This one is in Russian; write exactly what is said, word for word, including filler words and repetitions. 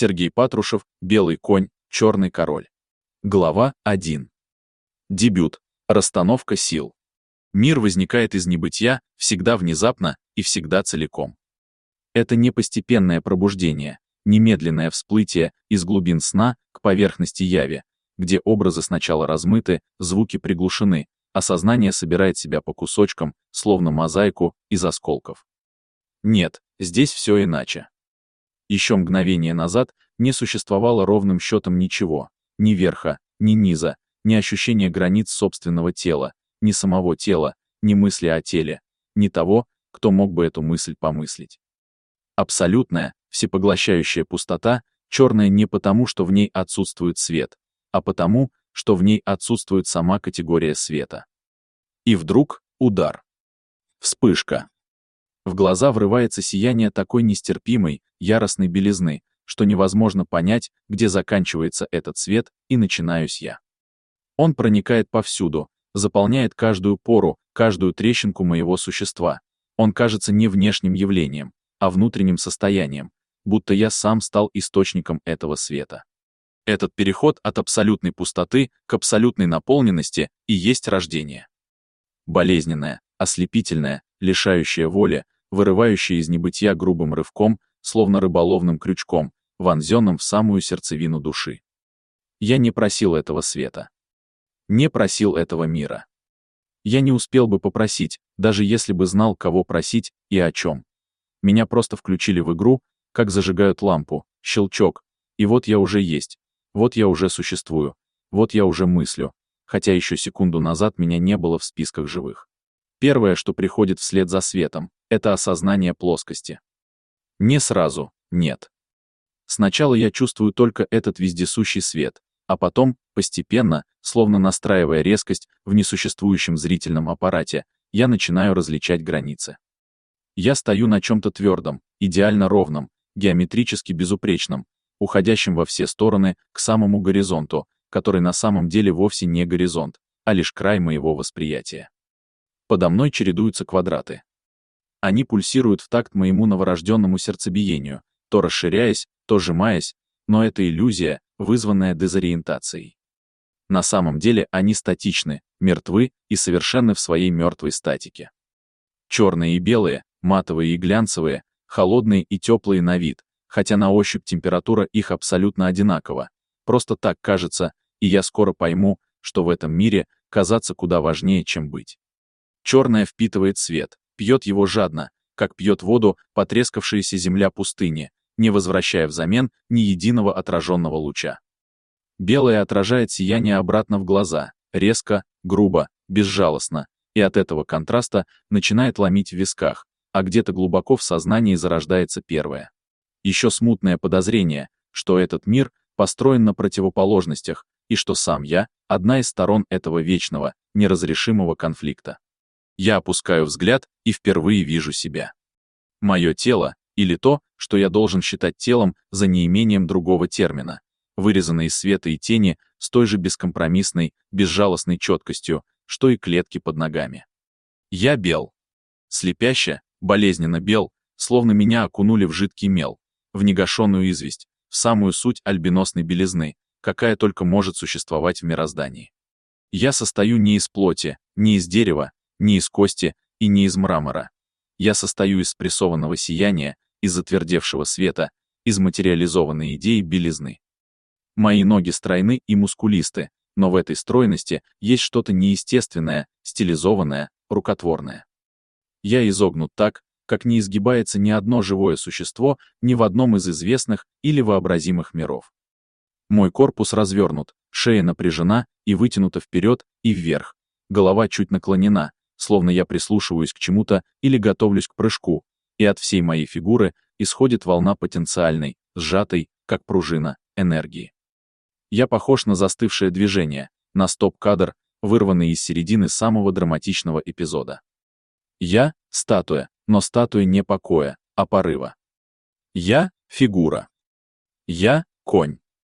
Сергей Патрушев, «Белый конь, черный король». Глава один. Дебют. Расстановка сил. Мир возникает из небытия, всегда внезапно и всегда целиком. Это не постепенное пробуждение, немедленное всплытие из глубин сна к поверхности яви, где образы сначала размыты, звуки приглушены, а сознание собирает себя по кусочкам, словно мозаику из осколков. Нет, здесь все иначе. Еще мгновение назад не существовало ровным счетом ничего, ни верха, ни низа, ни ощущения границ собственного тела, ни самого тела, ни мысли о теле, ни того, кто мог бы эту мысль помыслить. Абсолютная, всепоглощающая пустота, черная не потому, что в ней отсутствует свет, а потому, что в ней отсутствует сама категория света. И вдруг удар. Вспышка. В глаза врывается сияние такой нестерпимой, яростной белизны, что невозможно понять, где заканчивается этот свет и начинаюсь я. Он проникает повсюду, заполняет каждую пору, каждую трещинку моего существа. Он кажется не внешним явлением, а внутренним состоянием, будто я сам стал источником этого света. Этот переход от абсолютной пустоты к абсолютной наполненности и есть рождение. Болезненное, ослепительное, лишающее воли, вырывающее из небытия грубым рывком, словно рыболовным крючком, вонзенным в самую сердцевину души. Я не просил этого света. Не просил этого мира. Я не успел бы попросить, даже если бы знал, кого просить и о чем. Меня просто включили в игру, как зажигают лампу, щелчок, и вот я уже есть, вот я уже существую, вот я уже мыслю, хотя еще секунду назад меня не было в списках живых. Первое, что приходит вслед за светом, это осознание плоскости. Не сразу, нет. Сначала я чувствую только этот вездесущий свет, а потом, постепенно, словно настраивая резкость в несуществующем зрительном аппарате, я начинаю различать границы. Я стою на чем-то твердом, идеально ровном, геометрически безупречном, уходящем во все стороны к самому горизонту, который на самом деле вовсе не горизонт, а лишь край моего восприятия. Подо мной чередуются квадраты. Они пульсируют в такт моему новорожденному сердцебиению, то расширяясь, то сжимаясь, но это иллюзия, вызванная дезориентацией. На самом деле они статичны, мертвы и совершенны в своей мертвой статике. Черные и белые, матовые и глянцевые, холодные и теплые на вид, хотя на ощупь температура их абсолютно одинакова. Просто так кажется, и я скоро пойму, что в этом мире казаться куда важнее, чем быть. Черное впитывает свет, пьет его жадно, как пьет воду потрескавшаяся земля пустыни, не возвращая взамен ни единого отраженного луча. Белое отражает сияние обратно в глаза, резко, грубо, безжалостно, и от этого контраста начинает ломить в висках, а где-то глубоко в сознании зарождается первое. Еще смутное подозрение, что этот мир построен на противоположностях, и что сам я — одна из сторон этого вечного, неразрешимого конфликта. Я опускаю взгляд и впервые вижу себя. Мое тело, или то, что я должен считать телом за неимением другого термина, вырезано из света и тени с той же бескомпромиссной, безжалостной четкостью, что и клетки под ногами. Я бел. Слепяще, болезненно бел, словно меня окунули в жидкий мел, в негашенную известь, в самую суть альбиносной белизны, какая только может существовать в мироздании. Я состою не из плоти, не из дерева, не из кости и не из мрамора. Я состою из спрессованного сияния, из затвердевшего света, из материализованной идеи белизны. Мои ноги стройны и мускулисты, но в этой стройности есть что-то неестественное, стилизованное, рукотворное. Я изогнут так, как не изгибается ни одно живое существо ни в одном из известных или вообразимых миров. Мой корпус развернут, шея напряжена и вытянута вперед и вверх, голова чуть наклонена, словно я прислушиваюсь к чему-то или готовлюсь к прыжку, и от всей моей фигуры исходит волна потенциальной, сжатой, как пружина, энергии. Я похож на застывшее движение, на стоп-кадр, вырванный из середины самого драматичного эпизода. Я — статуя, но статуя не покоя, а порыва. Я — фигура. Я — конь.